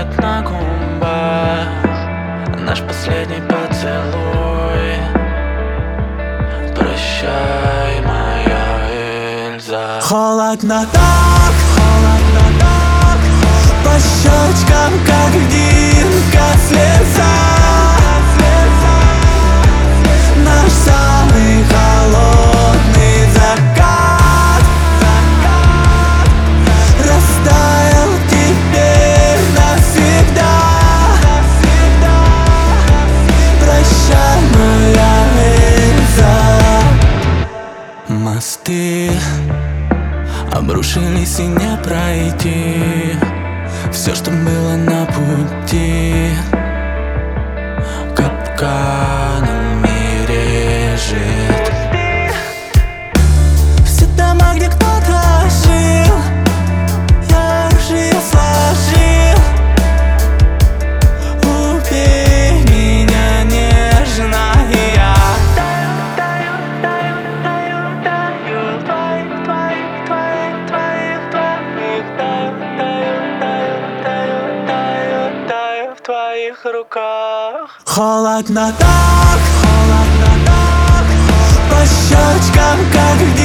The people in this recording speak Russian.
холод на губах, наш последний поцелуй. Прощай, моя Эльза. Холодно так, по щечкам, как льдинка слеза. Наш самый холодный закат растаял теперь навсегда. Прощай, моя Эльза. Мосты обрушились и не пройти. Все, что было на пути, капканами режет. Все дома, где кто-то жил, я уже сложил. Убей меня нежно, и я в твоих руках. Холодно так, по щечкам, как